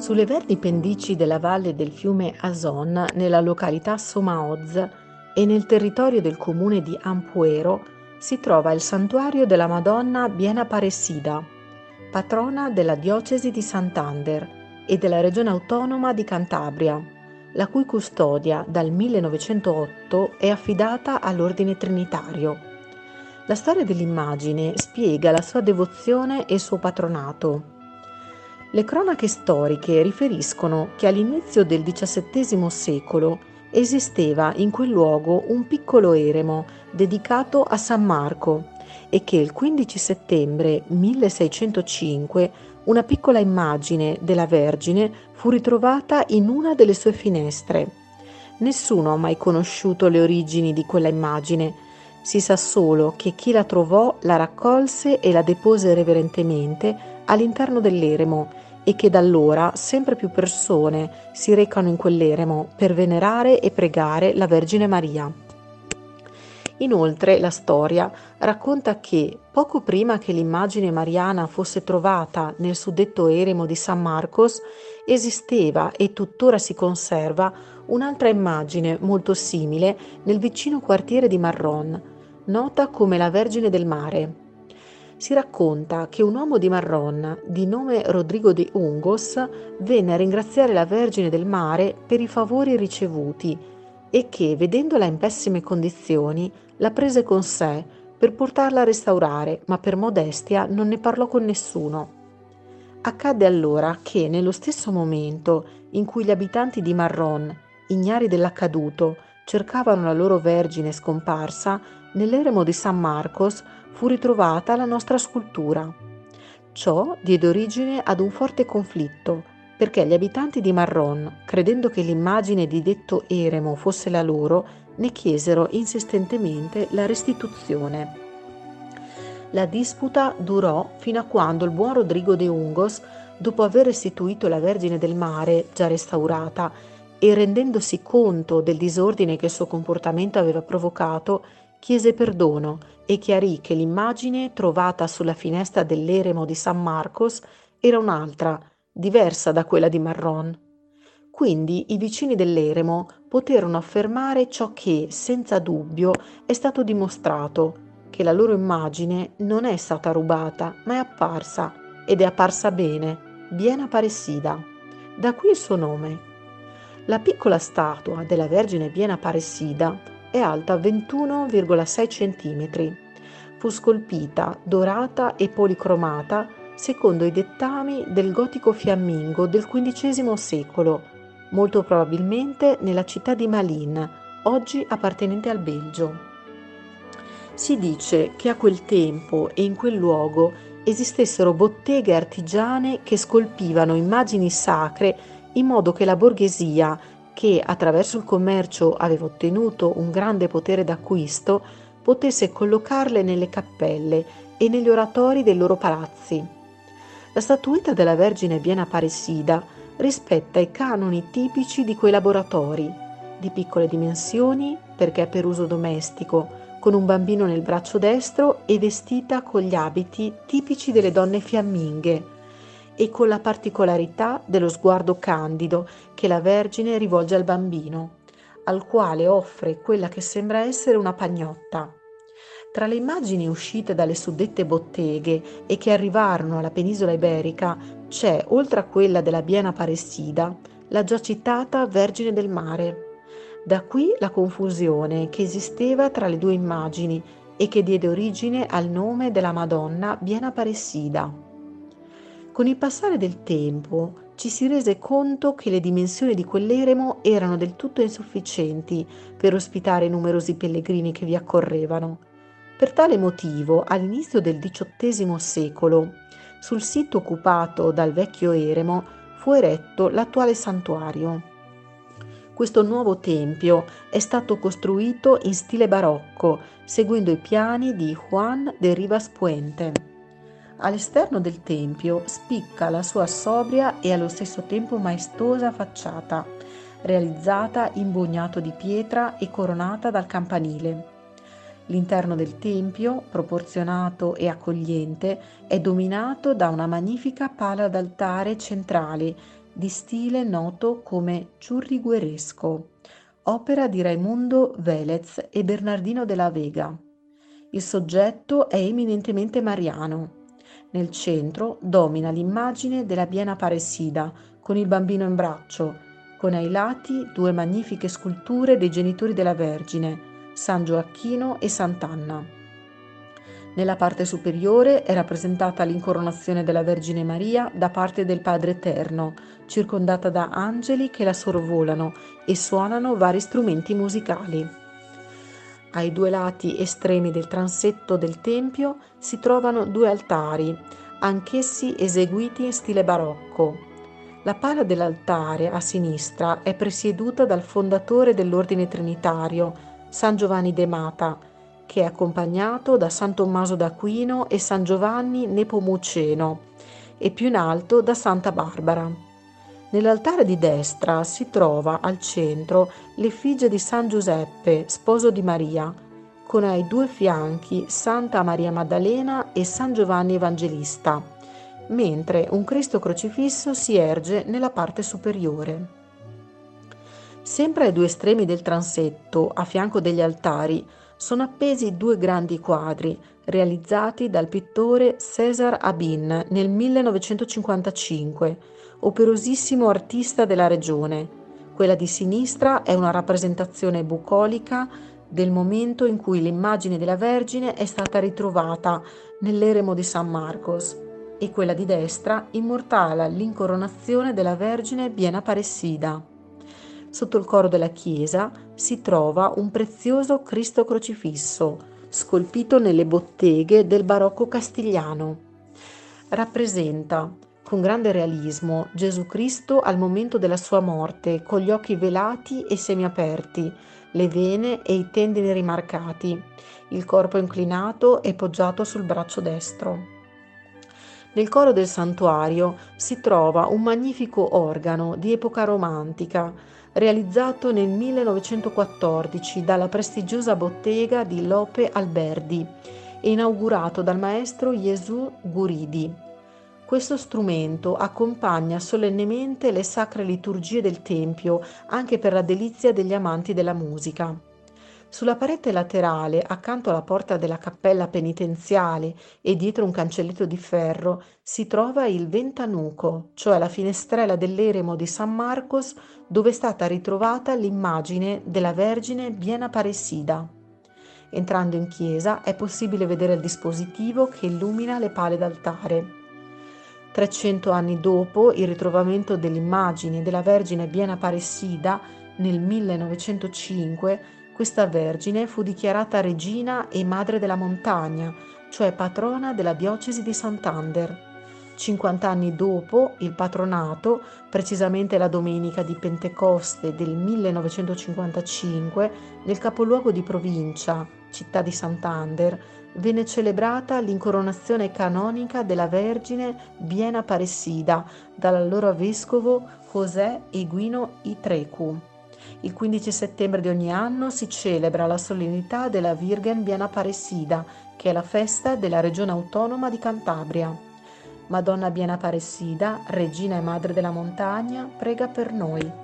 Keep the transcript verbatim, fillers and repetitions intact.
Sulle verdi pendici della valle del fiume Ason, nella località Somaoz e nel territorio del comune di Ampuero, si trova il santuario della Madonna Bien Aparecida, patrona della diocesi di Santander e della regione autonoma di Cantabria, la cui custodia dal millenovecentootto è affidata all'ordine trinitario. La storia dell'immagine spiega la sua devozione e il suo patronato. Le cronache storiche riferiscono che all'inizio del diciassettesimo secolo esisteva in quel luogo un piccolo eremo dedicato a San Marco e che il quindici settembre milleseicentocinque una piccola immagine della Vergine fu ritrovata in una delle sue finestre. Nessuno ha mai conosciuto le origini di quella immagine. Si sa solo che chi la trovò la raccolse e la depose reverentemente all'interno dell'eremo e che da allora sempre più persone si recano in quell'eremo per venerare e pregare la Vergine Maria. Inoltre la storia racconta che poco prima che l'immagine mariana fosse trovata nel suddetto eremo di San Marcos esisteva e tuttora si conserva un'altra immagine molto simile nel vicino quartiere di Marron, nota come la Vergine del Mare. Si racconta che un uomo di Marron, di nome Rodrigo de Hungos, venne a ringraziare la Vergine del Mare per i favori ricevuti e che, vedendola in pessime condizioni, la prese con sé per portarla a restaurare, ma per modestia non ne parlò con nessuno. Accadde allora che, nello stesso momento in cui gli abitanti di Marron, ignari dell'accaduto, cercavano la loro Vergine scomparsa, nell'eremo di San Marcos fu ritrovata la nostra scultura. Ciò diede origine ad un forte conflitto, perché gli abitanti di Marron, credendo che l'immagine di detto eremo fosse la loro, ne chiesero insistentemente la restituzione. La disputa durò fino a quando il buon Rodrigo de Hungos, dopo aver restituito la Vergine del Mare, già restaurata, e rendendosi conto del disordine che il suo comportamento aveva provocato, chiese perdono e chiarì che l'immagine trovata sulla finestra dell'eremo di San Marcos era un'altra, diversa da quella di Marron. Quindi i vicini dell'eremo poterono affermare ciò che, senza dubbio, è stato dimostrato, che la loro immagine non è stata rubata, ma è apparsa, ed è apparsa bene, bien apparecida. Da qui il suo nome. La piccola statua della Vergine bien apparecida è alta ventuno virgola sei centimetri. Fu scolpita, dorata e policromata secondo i dettami del gotico fiammingo del quindicesimo secolo, molto probabilmente nella città di Malines, oggi appartenente al Belgio. Si dice che a quel tempo e in quel luogo esistessero botteghe artigiane che scolpivano immagini sacre in modo che la borghesia, che attraverso il commercio aveva ottenuto un grande potere d'acquisto, potesse collocarle nelle cappelle e negli oratori dei loro palazzi. La statuetta della Vergine Bien Apparecida rispetta i canoni tipici di quei laboratori, di piccole dimensioni perché è per uso domestico, con un bambino nel braccio destro e vestita con gli abiti tipici delle donne fiamminghe e con la particolarità dello sguardo candido che la Vergine rivolge al bambino, al quale offre quella che sembra essere una pagnotta. Tra le immagini uscite dalle suddette botteghe e che arrivarono alla penisola iberica c'è, oltre a quella della Bien Apparecida, la già citata Vergine del Mare. Da qui la confusione che esisteva tra le due immagini e che diede origine al nome della Madonna Bien Apparecida. Con il passare del tempo ci si rese conto che le dimensioni di quell'eremo erano del tutto insufficienti per ospitare i numerosi pellegrini che vi accorrevano. Per tale motivo, all'inizio del diciottesimo secolo, sul sito occupato dal vecchio eremo fu eretto l'attuale santuario. Questo nuovo tempio è stato costruito in stile barocco, seguendo i piani di Juan de Rivas Puente. All'esterno del tempio spicca la sua sobria e allo stesso tempo maestosa facciata, realizzata in bugnato di pietra e coronata dal campanile. L'interno del tempio, proporzionato e accogliente, è dominato da una magnifica pala d'altare centrale di stile noto come churrigueresco, opera di Raimundo Velez e Bernardino de la Vega. Il soggetto è eminentemente mariano. Nel centro domina l'immagine della Biena Aparecida, con il bambino in braccio, con ai lati due magnifiche sculture dei genitori della Vergine, San Gioacchino e Sant'Anna. Nella parte superiore è rappresentata l'incoronazione della Vergine Maria da parte del Padre Eterno, circondata da angeli che la sorvolano e suonano vari strumenti musicali. Ai due lati estremi del transetto del tempio si trovano due altari, anch'essi eseguiti in stile barocco. La pala dell'altare a sinistra è presieduta dal fondatore dell'ordine trinitario, San Giovanni de Mata, che è accompagnato da San Tommaso d'Aquino e San Giovanni Nepomuceno, e più in alto da Santa Barbara. Nell'altare di destra si trova al centro l'effigie di San Giuseppe, sposo di Maria, con ai due fianchi Santa Maria Maddalena e San Giovanni Evangelista, mentre un Cristo crocifisso si erge nella parte superiore. Sempre ai due estremi del transetto, a fianco degli altari, sono appesi due grandi quadri realizzati dal pittore César Abin nel millenovecentocinquantacinque, operosissimo artista della regione. Quella di sinistra è una rappresentazione bucolica del momento in cui l'immagine della Vergine è stata ritrovata nell'eremo di San Marcos, e quella di destra immortala l'incoronazione della Vergine Biena Aparecida. Sotto il coro della chiesa si trova un prezioso Cristo crocifisso, scolpito nelle botteghe del barocco castigliano. Rappresenta con grande realismo Gesù Cristo al momento della sua morte, con gli occhi velati e semiaperti, le vene e i tendini rimarcati, il corpo inclinato e poggiato sul braccio destro. Nel coro del santuario si trova un magnifico organo di epoca romantica, realizzato nel millenovecentoquattordici dalla prestigiosa bottega di Lope Alberdi e inaugurato dal maestro Gesù Guridi. Questo strumento accompagna solennemente le sacre liturgie del Tempio, anche per la delizia degli amanti della musica. Sulla parete laterale, accanto alla porta della cappella penitenziale e dietro un cancelletto di ferro, si trova il ventanuco, cioè la finestrella dell'eremo di San Marcos, dove è stata ritrovata l'immagine della Vergine Biena Aparecida. Entrando in chiesa è possibile vedere il dispositivo che illumina le pale d'altare. trecento anni dopo il ritrovamento dell'immagine della Vergine Biena Aparecida, nel millenovecentocinque, questa Vergine fu dichiarata regina e madre della montagna, cioè patrona della diocesi di Santander. cinquanta anni dopo il patronato, precisamente la domenica di Pentecoste del millenovecentocinquantacinque, nel capoluogo di provincia, città di Santander, venne celebrata l'incoronazione canonica della Vergine Biena Aparecida dall'allora vescovo José Higuino y Trecu. Il quindici settembre di ogni anno si celebra la solennità della Virgen Biena Aparecida, che è la festa della regione autonoma di Cantabria. Madonna Biena Aparecida, regina e madre della montagna, prega per noi.